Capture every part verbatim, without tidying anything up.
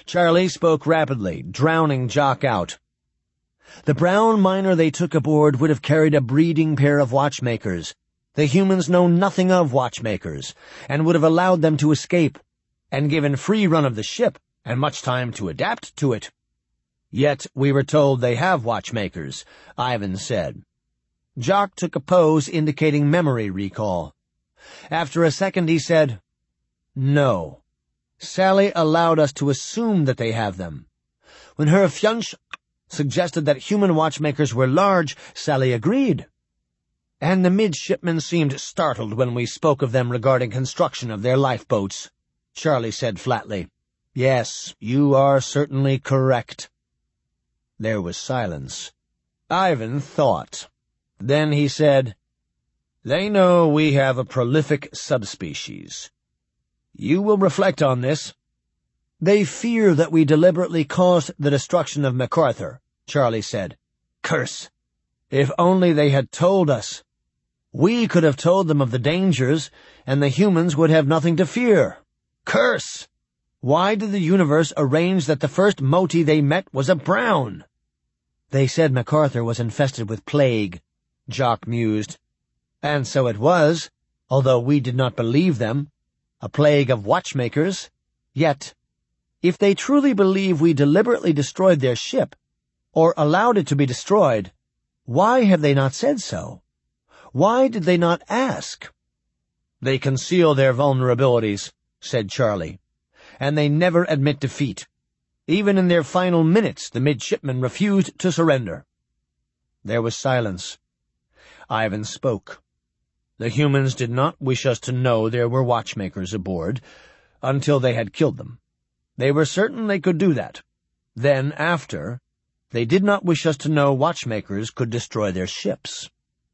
Charlie spoke rapidly, drowning Jock out. The brown miner they took aboard would have carried a breeding pair of watchmakers. The humans know nothing of watchmakers, and would have allowed them to escape, and given free run of the ship, and much time to adapt to it. Yet we were told they have watchmakers, Ivan said. Jock took a pose indicating memory recall. After a second he said, "No. Sally allowed us to assume that they have them. When her fiancé suggested that human watchmakers were large, Sally agreed. And the midshipmen seemed startled when we spoke of them regarding construction of their lifeboats," Charlie said flatly. "Yes, you are certainly correct." There was silence. Ivan thought. Then he said, "They know we have a prolific subspecies. You will reflect on this." "They fear that we deliberately caused the destruction of MacArthur," Charlie said. "Curse! If only they had told us. We could have told them of the dangers, and the humans would have nothing to fear. Curse! Why did the universe arrange that the first Moti they met was a brown?" "They said MacArthur was infested with plague," Jock mused. "And so it was, although we did not believe them. A plague of watchmakers. Yet, if they truly believe we deliberately destroyed their ship, or allowed it to be destroyed, why have they not said so? Why did they not ask?" "They conceal their vulnerabilities," said Charlie, "and they never admit defeat. Even in their final minutes, the midshipmen refused to surrender." There was silence. Ivan spoke. "The humans did not wish us to know there were watchmakers aboard until they had killed them. They were certain they could do that. Then, after, they did not wish us to know watchmakers could destroy their ships."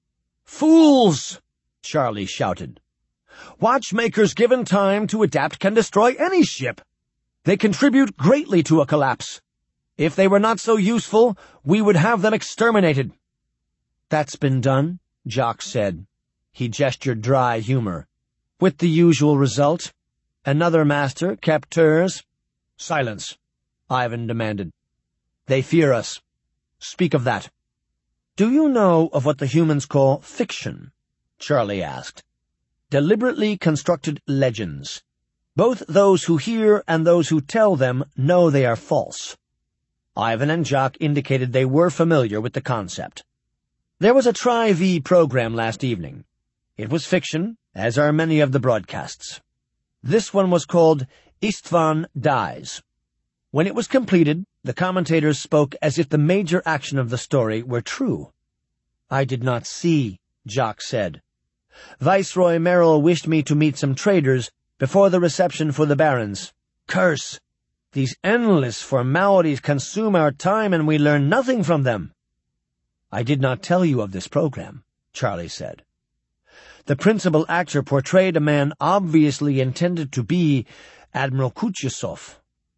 "Fools!" Charlie shouted. "Watchmakers given time to adapt can destroy any ship. They contribute greatly to a collapse. If they were not so useful, we would have them exterminated." "That's been done," Jock said. He gestured dry humor. "With the usual result. Another master kept hers." "Silence," Ivan demanded. "They fear us. Speak of that." "Do you know of what the humans call fiction?" Charlie asked. "Deliberately constructed legends. Both those who hear and those who tell them know they are false." Ivan and Jock indicated they were familiar with the concept. "There was a Tri-V program last evening. It was fiction, as are many of the broadcasts. This one was called Istvan Dies. When it was completed, the commentators spoke as if the major action of the story were true." "I did not see," Jock said. "Viceroy Merrill wished me to meet some traders before the reception for the barons. Curse! These endless formalities consume our time and we learn nothing from them." "I did not tell you of this program," Charlie said. "The principal actor portrayed a man obviously intended to be Admiral Kuchesov."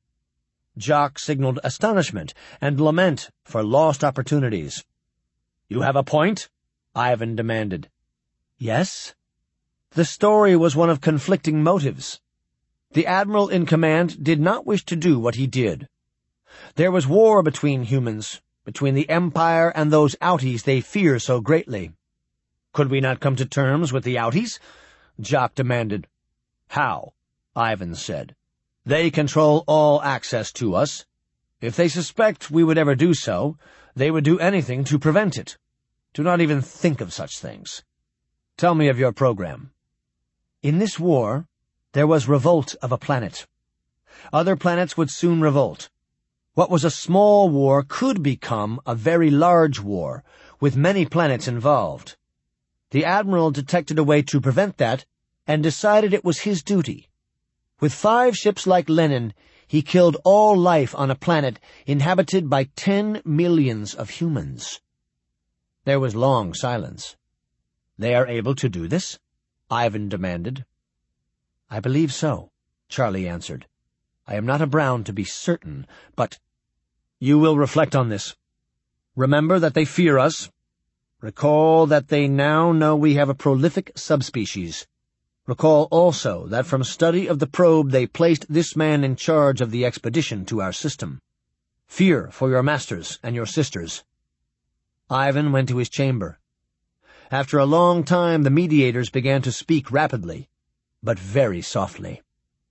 Jock signaled astonishment and lament for lost opportunities. "You have a point?" Ivan demanded. "Yes. The story was one of conflicting motives. The admiral in command did not wish to do what he did. There was war between humans, between the Empire and those outies they fear so greatly." "Could we not come to terms with the outies?" Jock demanded. "How?" Ivan said. "They control all access to us. If they suspect we would ever do so, they would do anything to prevent it. Do not even think of such things. Tell me of your program." "In this war, there was revolt of a planet. Other planets would soon revolt. What was a small war could become a very large war, with many planets involved. The admiral detected a way to prevent that, and decided it was his duty. With five ships like Lenin, he killed all life on a planet inhabited by ten millions of humans." There was long silence. "They are able to do this?" Ivan demanded. "I believe so," Charlie answered. "I am not a Brown to be certain, but—" "You will reflect on this. Remember that they fear us. Recall that they now know we have a prolific subspecies. Recall also that from study of the probe they placed this man in charge of the expedition to our system. Fear for your masters and your sisters." Ivan went to his chamber. After a long time the mediators began to speak rapidly, but very softly.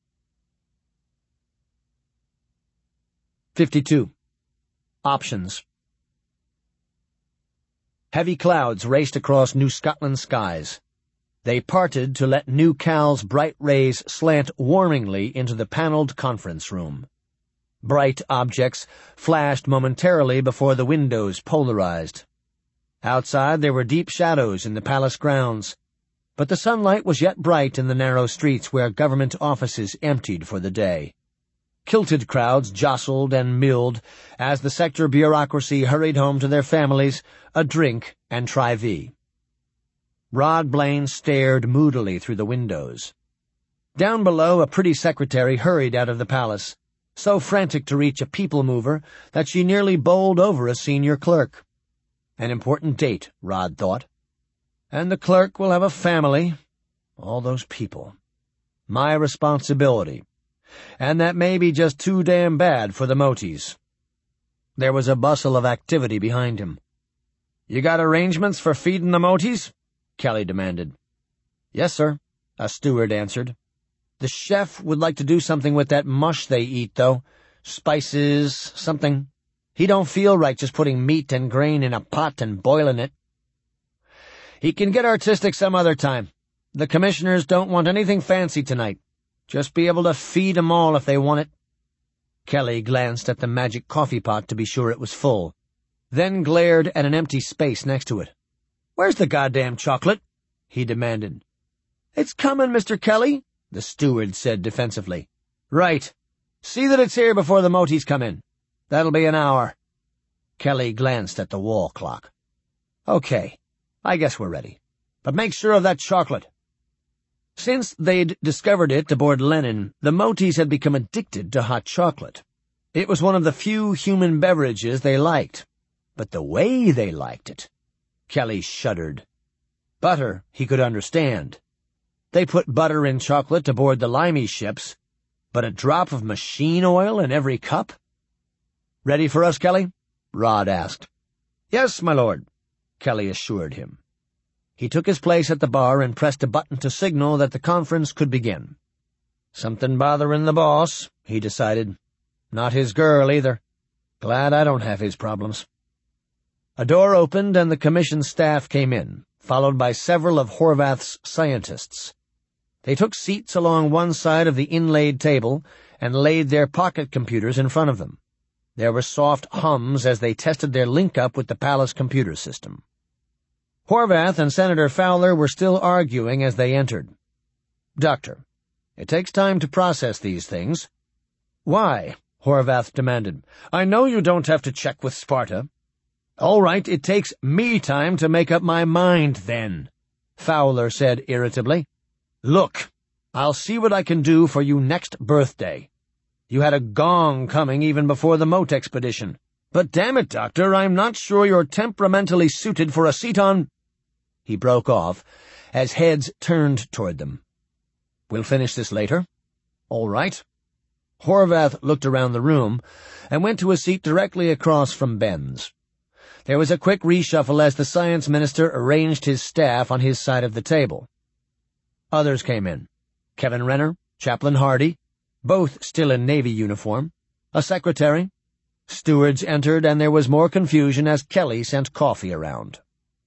fifty-two. Options. Heavy clouds raced across New Scotland skies. They parted to let New Cal's bright rays slant warmingly into the paneled conference room. Bright objects flashed momentarily before the windows polarized. Outside there were deep shadows in the palace grounds, but the sunlight was yet bright in the narrow streets where government offices emptied for the day. Kilted crowds jostled and milled as the sector bureaucracy hurried home to their families, a drink and tri-vie. Rod Blaine stared moodily through the windows. Down below, a pretty secretary hurried out of the palace, so frantic to reach a people mover that she nearly bowled over a senior clerk. An important date, Rod thought. And the clerk will have a family. All those people. My responsibility. And that may be just too damn bad for the Motis. There was a bustle of activity behind him. "You got arrangements for feeding the Motis?" Kelly demanded. "Yes, sir," a steward answered. "The chef would like to do something with that mush they eat, though. Spices, something. He don't feel right just putting meat and grain in a pot and boiling it." "He can get artistic some other time. The commissioners don't want anything fancy tonight. Just be able to feed 'em all if they want it." Kelly glanced at the magic coffee pot to be sure it was full, then glared at an empty space next to it. "Where's the goddamn chocolate?" he demanded. "It's coming, Mister Kelly," the steward said defensively. "Right. See that it's here before the Motis come in. That'll be an hour." Kelly glanced at the wall clock. "Okay, I guess we're ready. But make sure of that chocolate." Since they'd discovered it aboard Lenin, the Motis had become addicted to hot chocolate. It was one of the few human beverages they liked. But the way they liked it... Kelly shuddered. Butter, he could understand. They put butter in chocolate aboard the Limey ships, but a drop of machine oil in every cup? "Ready for us, Kelly?" Rod asked. "Yes, my lord," Kelly assured him. He took his place at the bar and pressed a button to signal that the conference could begin. Something bothering the boss, he decided. Not his girl, either. Glad I don't have his problems. A door opened and the commission staff came in, followed by several of Horvath's scientists. They took seats along one side of the inlaid table and laid their pocket computers in front of them. There were soft hums as they tested their link-up with the palace computer system. Horvath and Senator Fowler were still arguing as they entered. "Doctor, it takes time to process these things." "Why?" Horvath demanded. "I know you don't have to check with Sparta." "All right, it takes me time to make up my mind, then," Fowler said irritably. "Look, I'll see what I can do for you next birthday. You had a gong coming even before the Mote expedition. But damn it, Doctor, I'm not sure you're temperamentally suited for a seat on—" He broke off as heads turned toward them. "We'll finish this later." "All right." Horvath looked around the room and went to a seat directly across from Ben's. There was a quick reshuffle as the science minister arranged his staff on his side of the table. Others came in. Kevin Renner, Chaplain Hardy, both still in Navy uniform, a secretary. Stewards entered, and there was more confusion as Kelly sent coffee around.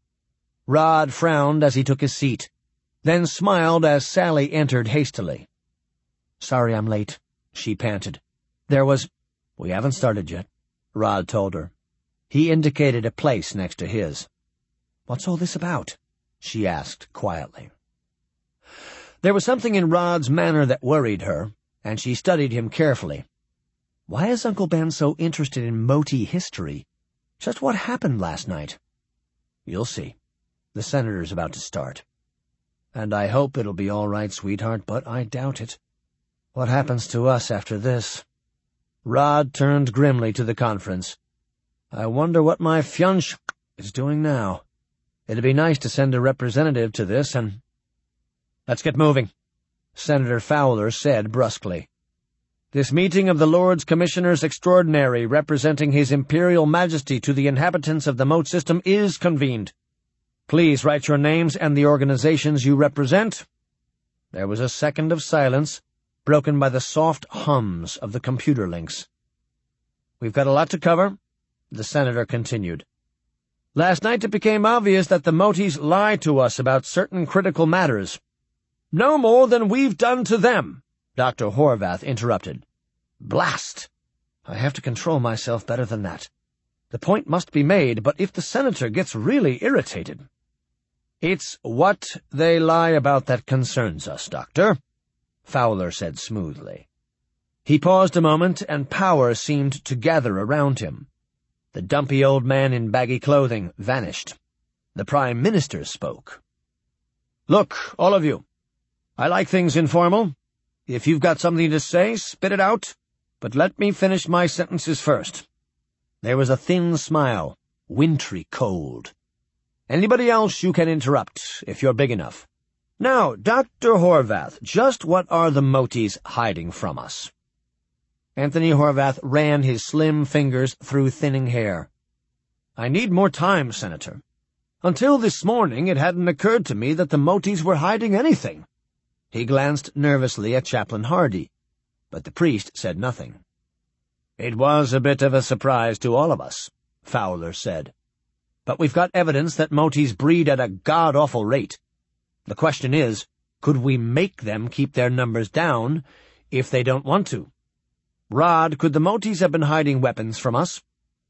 Rod frowned as he took his seat, then smiled as Sally entered hastily. "Sorry I'm late," she panted. "There was—" "We haven't started yet," Rod told her. He indicated a place next to his. "What's all this about?" she asked quietly. There was something in Rod's manner that worried her, and she studied him carefully. Why is Uncle Ben so interested in Moti history? Just what happened last night? You'll see. The senator's about to start. And I hope it'll be all right, sweetheart, but I doubt it. What happens to us after this? Rod turned grimly to the conference. I wonder what my fiancé is doing now. It'd be nice to send a representative to this and... Let's get moving, Senator Fowler said brusquely. "This meeting of the Lords Commissioners Extraordinary representing His Imperial Majesty to the inhabitants of the Moat System is convened. Please write your names and the organizations you represent." There was a second of silence, broken by the soft hums of the computer links. "We've got a lot to cover," the senator continued. "Last night it became obvious that the Moties lie to us about certain critical matters." "No more than we've done to them," Doctor Horvath interrupted. "Blast! I have to control myself better than that. The point must be made, but if the senator gets really irritated—" "It's what they lie about that concerns us, Doctor," Fowler said smoothly. He paused a moment, and power seemed to gather around him. The dumpy old man in baggy clothing vanished. The Prime Minister spoke. "Look, all of you. I like things informal. If you've got something to say, spit it out, but let me finish my sentences first." There was a thin smile, wintry cold. "Anybody else you can interrupt, if you're big enough. Now, Doctor Horvath, just what are the Moties hiding from us?" Anthony Horvath ran his slim fingers through thinning hair. "I need more time, Senator. Until this morning it hadn't occurred to me that the Moties were hiding anything." He glanced nervously at Chaplain Hardy, but the priest said nothing. "It was a bit of a surprise to all of us," Fowler said. "But we've got evidence that Moties breed at a god-awful rate. The question is, could we make them keep their numbers down if they don't want to? Rod, could the Moties have been hiding weapons from us?"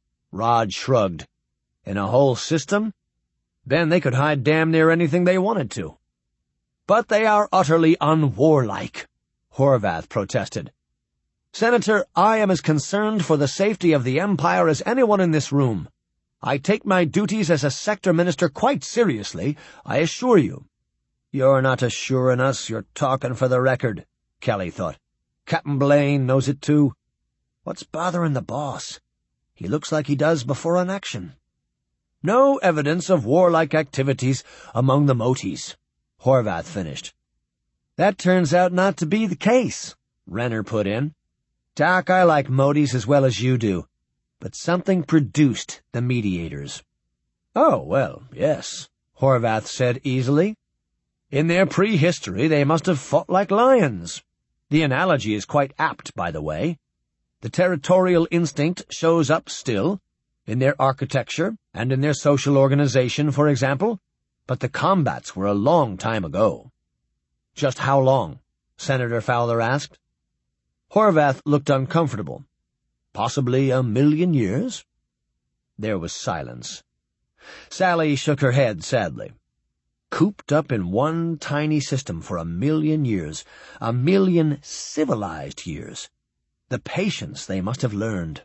Rod shrugged. "In a whole system? Then they could hide damn near anything they wanted to." "But they are utterly unwarlike," Horvath protested. "Senator, I am as concerned for the safety of the Empire as anyone in this room. I take my duties as a sector minister quite seriously, I assure you." "You're not assuring us, you're talking for the record," Kelly thought. "Captain Blaine knows it too. What's bothering the boss? He looks like he does before an action." "No evidence of warlike activities among the Moties," Horvath finished. "That turns out not to be the case," Renner put in. "Doc, I like Moties as well as you do, but something produced the mediators." "Oh, well, yes," Horvath said easily. "In their prehistory they must have fought like lions. The analogy is quite apt, by the way. The territorial instinct shows up still, in their architecture and in their social organization, for example, but the combats were a long time ago." "Just how long?" Senator Fowler asked. Horvath looked uncomfortable. "Possibly a million years?" There was silence. Sally shook her head sadly. "Cooped up in one tiny system for a million years, a million civilized years. The patience they must have learned."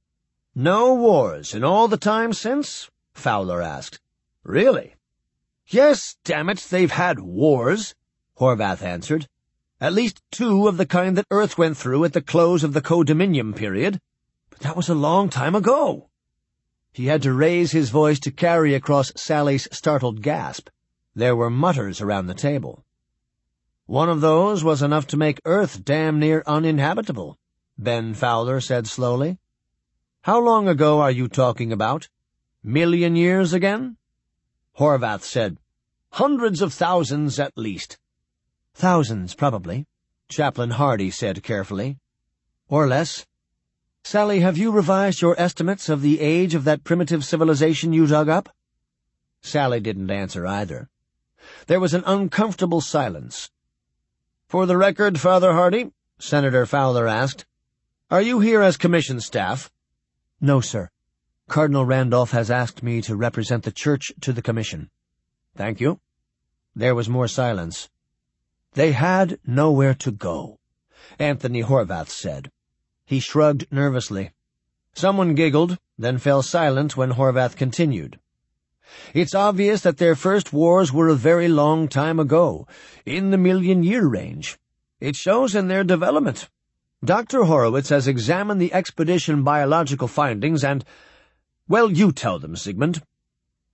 "No wars in all the time since?" Fowler asked. "Really?" "Yes, damn it, they've had wars," Horvath answered. "At least two of the kind that Earth went through at the close of the Co-Dominion period. But that was a long time ago." He had to raise his voice to carry across Sally's startled gasp. There were mutters around the table. "One of those was enough to make Earth damn near uninhabitable," Ben Fowler said slowly. "How long ago are you talking about? Million years again?" Horvath said, "Hundreds of thousands at least." "Thousands, probably," Chaplain Hardy said carefully. "Or less. Sally, have you revised your estimates of the age of that primitive civilization you dug up?" Sally didn't answer either. There was an uncomfortable silence. "For the record, Father Hardy," Senator Fowler asked, "are you here as commission staff?" "No, sir. Cardinal Randolph has asked me to represent the Church to the Commission." "Thank you." There was more silence. "They had nowhere to go," Anthony Horvath said. He shrugged nervously. Someone giggled, then fell silent when Horvath continued. "It's obvious that their first wars were a very long time ago, in the million-year range. It shows in their development. Doctor Horowitz has examined the expedition biological findings and— well, you tell them, Sigmund."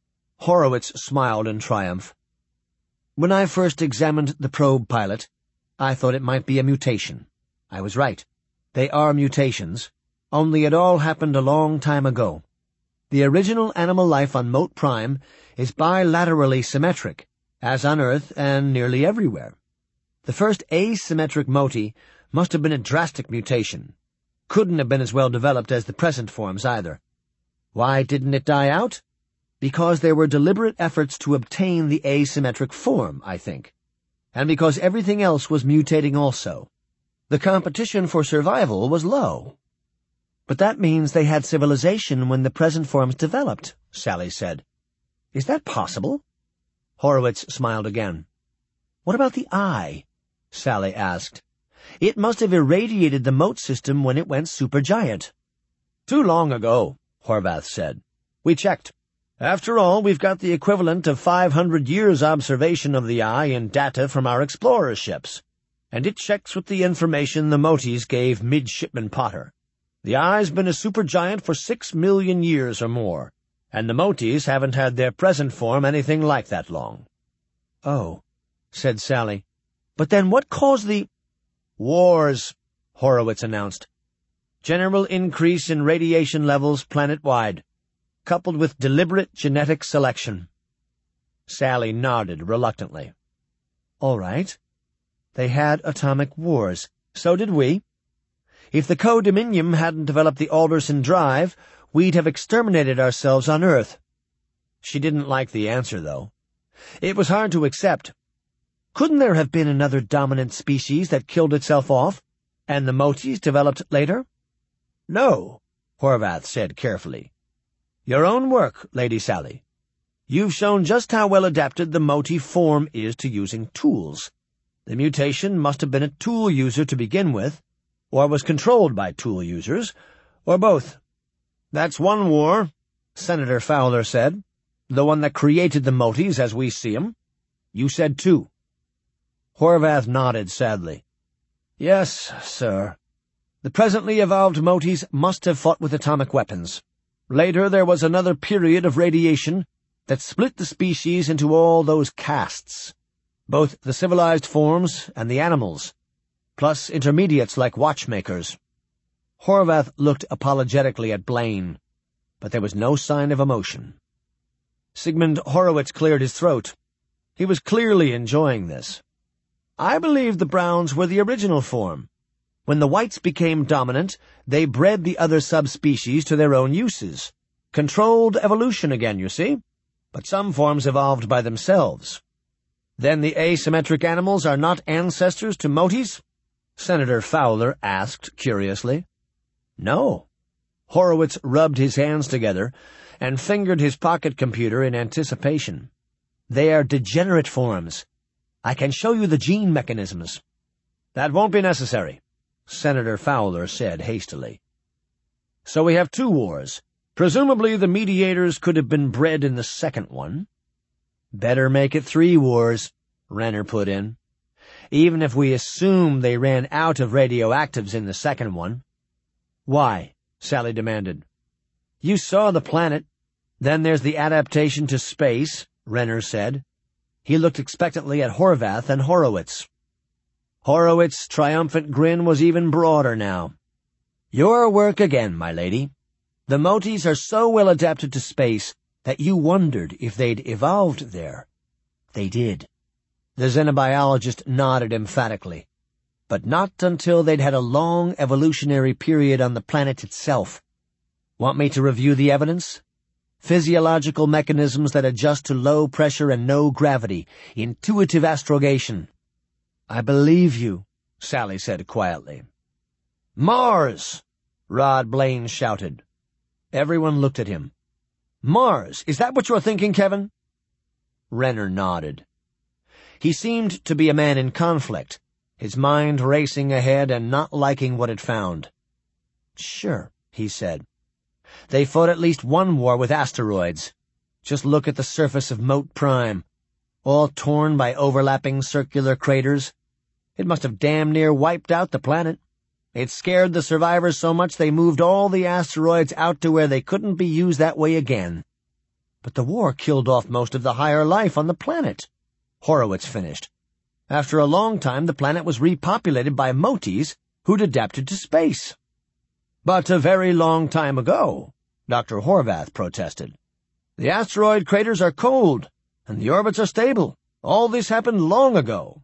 Horowitz smiled in triumph. "When I first examined the probe pilot, I thought it might be a mutation. I was right. They are mutations, only it all happened a long time ago. The original animal life on Moat Prime is bilaterally symmetric, as on Earth and nearly everywhere. The first asymmetric moti must have been a drastic mutation. Couldn't have been as well developed as the present forms either. Why didn't it die out? Because there were deliberate efforts to obtain the asymmetric form, I think. And because everything else was mutating also. The competition for survival was low. But that means they had civilization when the present forms developed, Sally said. Is that possible? Horowitz smiled again. What about the eye? Sally asked. It must have irradiated the moat system when it went supergiant. Too long ago, Horvath said. We checked. After all, we've got the equivalent of five hundred years' observation of the eye in data from our explorer ships, and it checks with the information the Motis gave Midshipman Potter. The eye's been a supergiant for six million years or more, and the Motis haven't had their present form anything like that long. Oh, said Sally. But then what caused the— Wars, Horowitz announced. General increase in radiation levels planet-wide, coupled with deliberate genetic selection. Sally nodded reluctantly. All right. They had atomic wars. So did we. If the Co-Dominium hadn't developed the Alderson drive, we'd have exterminated ourselves on Earth. She didn't like the answer, though. It was hard to accept. Couldn't there have been another dominant species that killed itself off, and the Motis developed later? No, Horvath said carefully. Your own work, Lady Sally. You've shown just how well adapted the Moti form is to using tools. The mutation must have been a tool user to begin with, or was controlled by tool users, or both. That's one war, Senator Fowler said. The one that created the Motis as we see 'em. You said two. Horvath nodded sadly. Yes, sir. The presently evolved Motis must have fought with atomic weapons. Later there was another period of radiation that split the species into all those castes, both the civilized forms and the animals, plus intermediates like watchmakers. Horvath looked apologetically at Blaine, but there was no sign of emotion. Sigmund Horowitz cleared his throat. He was clearly enjoying this. I believe the Browns were the original form. When the whites became dominant, they bred the other subspecies to their own uses. Controlled evolution again, you see. But some forms evolved by themselves. Then the asymmetric animals are not ancestors to Motis? Senator Fowler asked curiously. No. Horowitz rubbed his hands together and fingered his pocket computer in anticipation. They are degenerate forms. I can show you the gene mechanisms. That won't be necessary, Senator Fowler said hastily. So we have two wars. Presumably the mediators could have been bred in the second one. Better make it three wars, Renner put in. Even if we assume they ran out of radioactives in the second one. Why? Sally demanded. You saw the planet. Then there's the adaptation to space, Renner said. He looked expectantly at Horvath and Horowitz. Horowitz's triumphant grin was even broader now. Your work again, my lady. The Motis are so well adapted to space that you wondered if they'd evolved there. They did. The xenobiologist nodded emphatically. But not until they'd had a long evolutionary period on the planet itself. Want me to review the evidence? Physiological mechanisms that adjust to low pressure and no gravity. Intuitive astrogation. I believe you, Sally said quietly. Mars! Rod Blaine shouted. Everyone looked at him. Mars, is that what you're thinking, Kevin? Renner nodded. He seemed to be a man in conflict, his mind racing ahead and not liking what it found. Sure, he said. They fought at least one war with asteroids. Just look at the surface of Moat Prime, all torn by overlapping circular craters. It must have damn near wiped out the planet. It scared the survivors so much they moved all the asteroids out to where they couldn't be used that way again. But the war killed off most of the higher life on the planet, Horowitz finished. After a long time, the planet was repopulated by Motis who'd adapted to space. But a very long time ago, Doctor Horvath protested. The asteroid craters are cold, and the orbits are stable. All this happened long ago.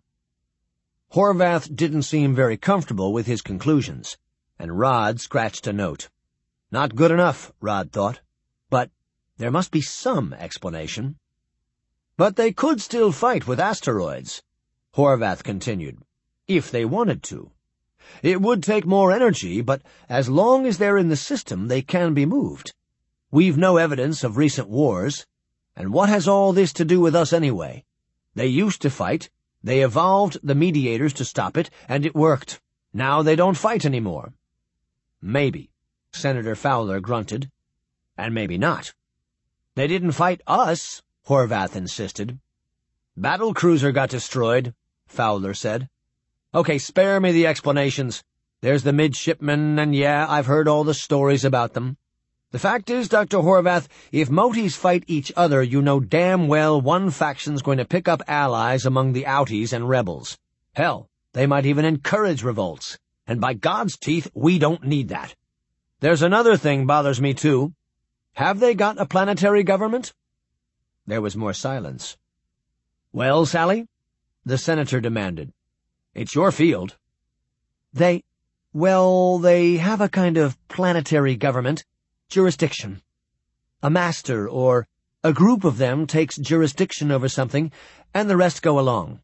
Horvath didn't seem very comfortable with his conclusions, and Rod scratched a note. Not good enough, Rod thought, but there must be some explanation. But they could still fight with asteroids, Horvath continued, if they wanted to. It would take more energy, but as long as they're in the system, they can be moved. We've no evidence of recent wars, and what has all this to do with us anyway? They used to fight, they evolved the mediators to stop it, and it worked. Now they don't fight anymore. Maybe, Senator Fowler grunted, and maybe not. They didn't fight us, Horvath insisted. Battle cruiser got destroyed, Fowler said. Okay, spare me the explanations. There's the midshipmen, and yeah, I've heard all the stories about them. The fact is, Doctor Horvath, if Motis fight each other, you know damn well one faction's going to pick up allies among the Outies and rebels. Hell, they might even encourage revolts. And by God's teeth, we don't need that. There's another thing bothers me, too. Have they got a planetary government? There was more silence. Well, Sally? The senator demanded. It's your field. They, well, they have a kind of planetary government, jurisdiction. A master or a group of them takes jurisdiction over something, and the rest go along.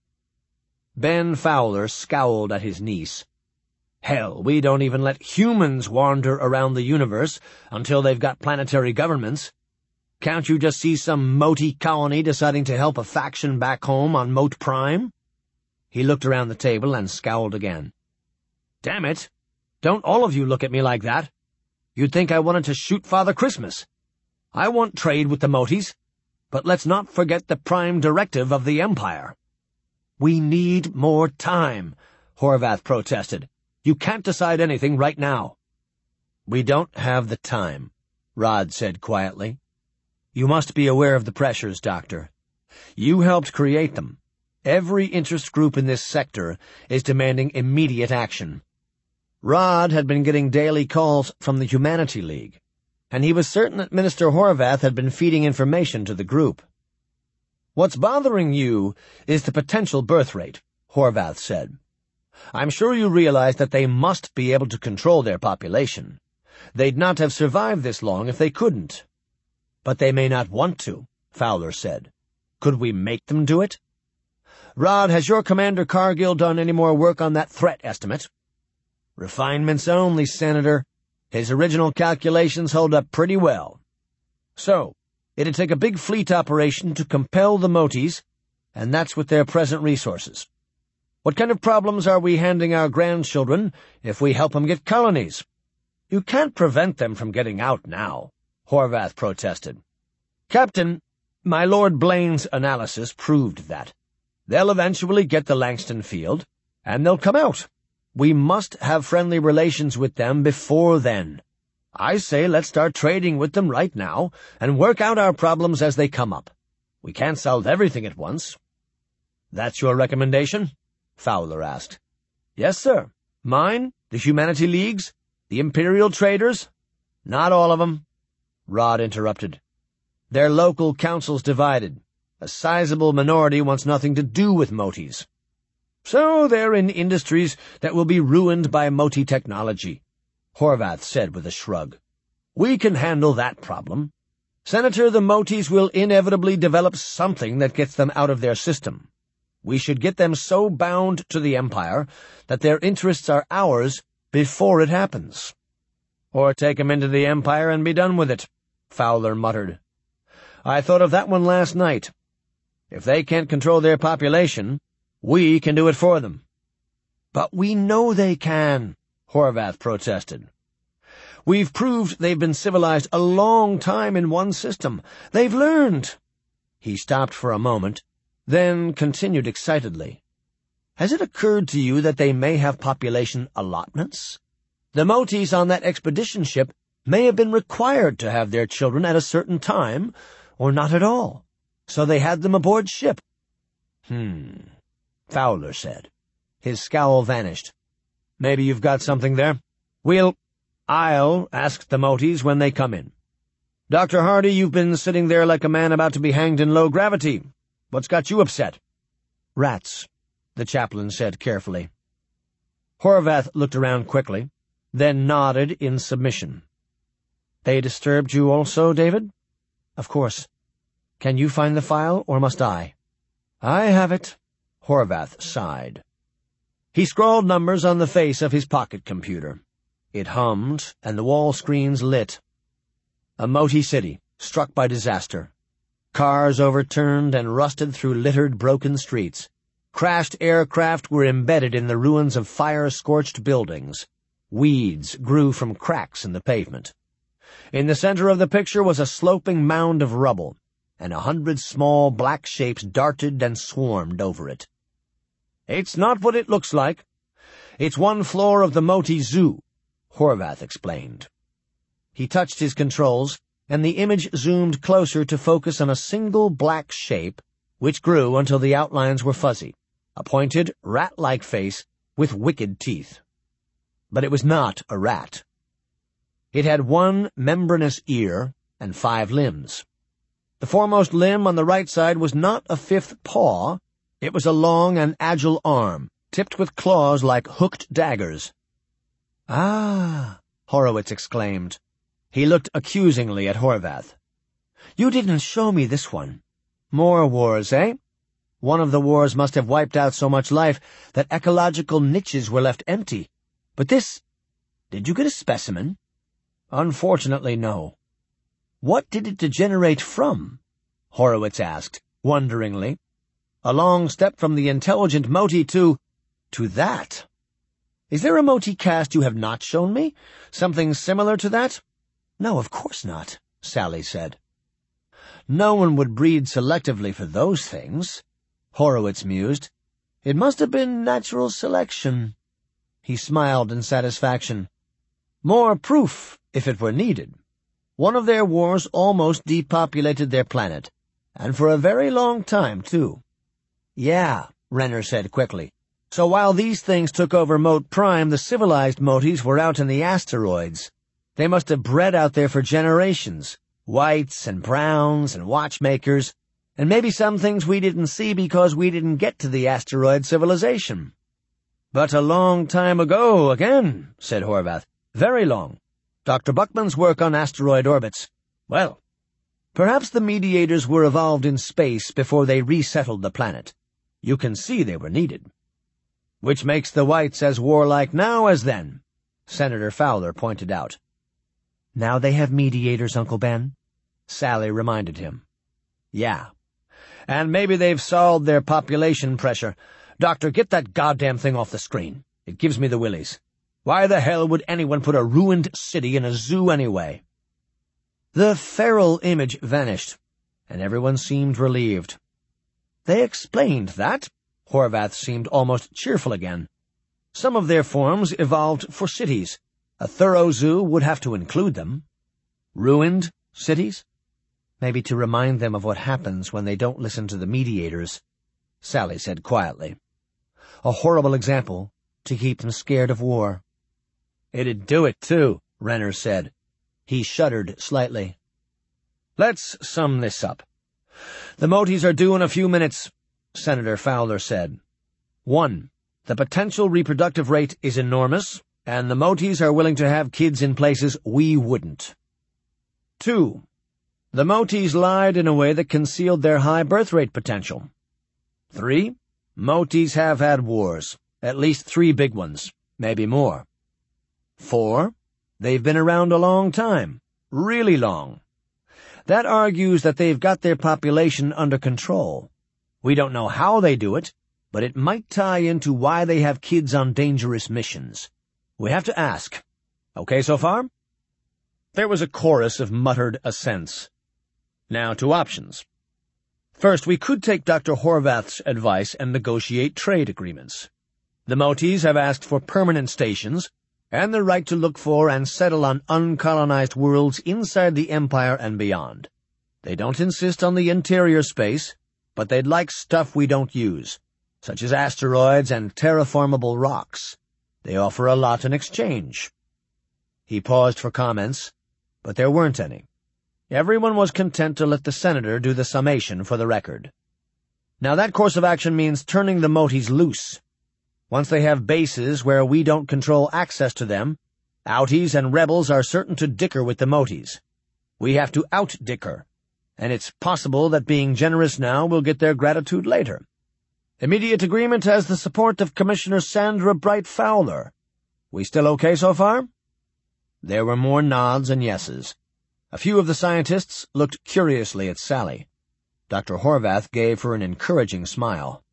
Ben Fowler scowled at his niece. Hell, we don't even let humans wander around the universe until they've got planetary governments. Can't you just see some Moti colony deciding to help a faction back home on Mote Prime? He looked around the table and scowled again. Damn it! Don't all of you look at me like that. You'd think I wanted to shoot Father Christmas. I want trade with the Motis, but let's not forget the prime directive of the Empire. We need more time, Horvath protested. You can't decide anything right now. We don't have the time, Rod said quietly. You must be aware of the pressures, Doctor. You helped create them. Every interest group in this sector is demanding immediate action. Rod had been getting daily calls from the Humanity League, and he was certain that Minister Horvath had been feeding information to the group. What's bothering you is the potential birth rate, Horvath said. I'm sure you realize that they must be able to control their population. They'd not have survived this long if they couldn't. But they may not want to, Fowler said. Could we make them do it? Rod, has your Commander Cargill done any more work on that threat estimate? Refinements only, Senator. His original calculations hold up pretty well. So, it'd take a big fleet operation to compel the Motis, and that's with their present resources. What kind of problems are we handing our grandchildren if we help them get colonies? You can't prevent them from getting out now, Horvath protested. Captain, my Lord Blaine's analysis proved that. They'll eventually get the Langston field, and they'll come out. We must have friendly relations with them before then. I say let's start trading with them right now and work out our problems as they come up. We can't solve everything at once. That's your recommendation? Fowler asked. Yes, sir. Mine, the Humanity Leagues, the Imperial Traders? Not all of them, Rod interrupted. Their local council's divided. A sizable minority wants nothing to do with Motis. So they're in industries that will be ruined by Moti technology, Horvath said with a shrug. We can handle that problem. Senator, the Motis will inevitably develop something that gets them out of their system. We should get them so bound to the Empire that their interests are ours before it happens. Or take them into the Empire and be done with it, Fowler muttered. I thought of that one last night. If they can't control their population, we can do it for them. But we know they can, Horvath protested. We've proved they've been civilized a long time in one system. They've learned. He stopped for a moment, then continued excitedly. Has it occurred to you that they may have population allotments? The Motis on that expedition ship may have been required to have their children at a certain time, or not at all, so they had them aboard ship. Hmm. Fowler said. His scowl vanished. Maybe you've got something there. We'll... I'll ask the Moties when they come in. Doctor Hardy, you've been sitting there like a man about to be hanged in low gravity. What's got you upset? Rats, the chaplain said carefully. Horvath looked around quickly, then nodded in submission. They disturbed you also, David? Of course. Can you find the file, or must I? I have it, Horvath sighed. He scrawled numbers on the face of his pocket computer. It hummed, and the wall screens lit. A Moti city, struck by disaster. Cars overturned and rusted through littered, broken streets. Crashed aircraft were embedded in the ruins of fire-scorched buildings. Weeds grew from cracks in the pavement. In the center of the picture was a sloping mound of rubble, and a hundred small black shapes darted and swarmed over it. It's not what it looks like. It's one floor of the Moti Zoo, Horvath explained. He touched his controls, and the image zoomed closer to focus on a single black shape, which grew until the outlines were fuzzy, a pointed, rat-like face with wicked teeth. But it was not a rat. It had one membranous ear and five limbs. The foremost limb on the right side was not a fifth paw. It was a long and agile arm, tipped with claws like hooked daggers. Ah, Horowitz exclaimed. He looked accusingly at Horvath. You didn't show me this one. More wars, eh? One of the wars must have wiped out so much life that ecological niches were left empty. But this... Did you get a specimen? Unfortunately, no. What did it degenerate from? Horowitz asked, wonderingly. A long step from the intelligent Moti to... to that. Is there a Moti cast you have not shown me? Something similar to that? No, of course not, Sally said. No one would breed selectively for those things, Horowitz mused. It must have been natural selection. He smiled in satisfaction. More proof, if it were needed. One of their wars almost depopulated their planet, and for a very long time, too. Yeah, Renner said quickly. So while these things took over Mote Prime, the civilized Motis were out in the asteroids. They must have bred out there for generations. Whites and browns and watchmakers, and maybe some things we didn't see because we didn't get to the asteroid civilization. But a long time ago, again, said Horvath. Very long. Doctor Buckman's work on asteroid orbits. Well, perhaps the mediators were evolved in space before they resettled the planet. You can see they were needed. Which makes the whites as warlike now as then, Senator Fowler pointed out. Now they have mediators, Uncle Ben, Sally reminded him. Yeah. And maybe they've solved their population pressure. Doctor, get that goddamn thing off the screen. It gives me the willies. Why the hell would anyone put a ruined city in a zoo anyway? The feral image vanished, and everyone seemed relieved. They explained that. Horvath seemed almost cheerful again. Some of their forms evolved for cities. A thorough zoo would have to include them. Ruined cities? Maybe to remind them of what happens when they don't listen to the mediators, Sally said quietly. A horrible example to keep them scared of war. It'd do it, too, Renner said. He shuddered slightly. Let's sum this up. The Motis are due in a few minutes, Senator Fowler said. One, the potential reproductive rate is enormous, and the Motis are willing to have kids in places we wouldn't. Two, the Motis lied in a way that concealed their high birth rate potential. Three, Motis have had wars, at least three big ones, maybe more. Four, they've been around a long time, really long. That argues that they've got their population under control. We don't know how they do it, but it might tie into why they have kids on dangerous missions. We have to ask. Okay so far? There was a chorus of muttered assents. Now to options. First, we could take Doctor Horvath's advice and negotiate trade agreements. The Motis have asked for permanent stations and the right to look for and settle on uncolonized worlds inside the Empire and beyond. They don't insist on the interior space, but they'd like stuff we don't use. such as asteroids and terraformable rocks. They offer a lot in exchange." He paused for comments, but there weren't any. Everyone was content to let the senator do the summation for the record. "Now that course of action means turning the Moties loose. Once they have bases where we don't control access to them, Outies and rebels are certain to dicker with the Moties. We have to out-dicker, and it's possible that being generous now will get their gratitude later. Immediate agreement has the support of Commissioner Sandra Bright Fowler. We still okay so far?" There were more nods and yeses. A few of the scientists looked curiously at Sally. Doctor Horvath gave her an encouraging smile.